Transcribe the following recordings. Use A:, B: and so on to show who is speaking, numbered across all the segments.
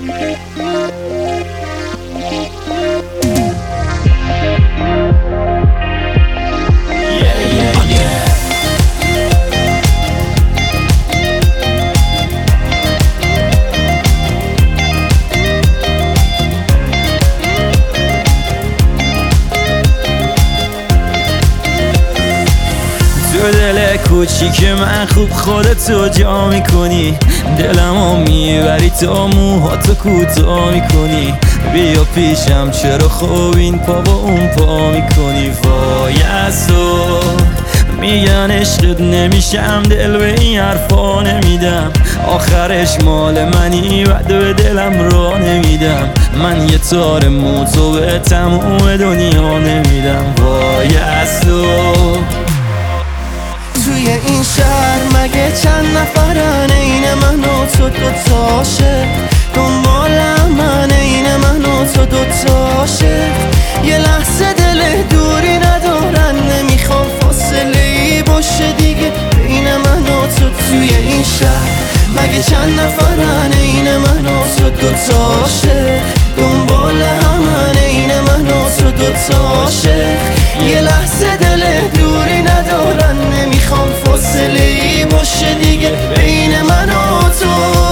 A: تو دل کوچیک من خوب خودتو جا میکنی، دلمو میبری تا موهاتو کوتاه میکنی. بیا پیشم چرا خوب این پا با اون پا میکنی. وای از تو میگن عشقت نمیشم، دل به این حرفا نمیدم. آخرش مال منی بعد به دلم را نمیدم. من یه تار موتو به تموم دنیا نمیدم. وای از تو
B: توی این شهر مگه چند نفرن این من و تو دوتاشه، دنبال من این من و تو دوتاشه. یه لحظه دل دوری ندارن، نمیخوام فاصله ای باشه دیگه بین من و تو. توی این شهر مگه چند نفرن این من و تو دوتاشه، دنبال همن این من و تو دوتاشه. یه لحظه دل دوری ندارن، نمیخوام فاصله ای باشه دیگه بین من و تو.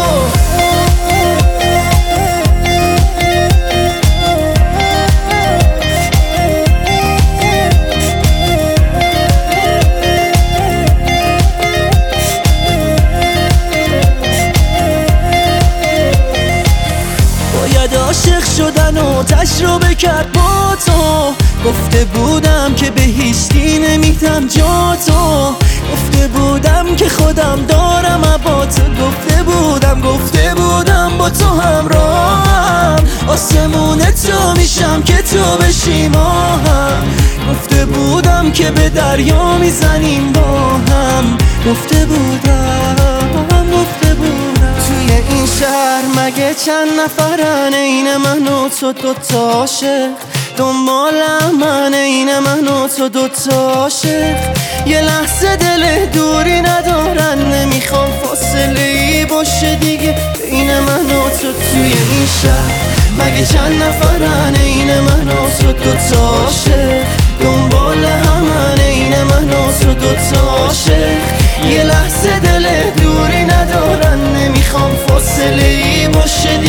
B: عاشق شدن و تجربه کرد با تو، گفته بودم که به هیچکی نمیدم جا تو. گفته بودم که خودم دارم با تو، گفته بودم با تو همراهم. آسمون تو میشم که تو بشی ماهم. گفته بودم که به دریا میزنیم با هم. گفته بودم توی این شهر مگه چند نفرن این من و تو دوتاشه، دنبال من این من و تو دوتاشه. یه لحظه دل دوری ندارن، نمیخوام فاصله ای باشه دیگه بین من و تو. توی این شهر مگه چند نفرن این من و تو دوتاشه، دنبال همن این من و تو دوتاشه. یه لحظه دل دوری ندارن، نمیخوام فاصله ای باشه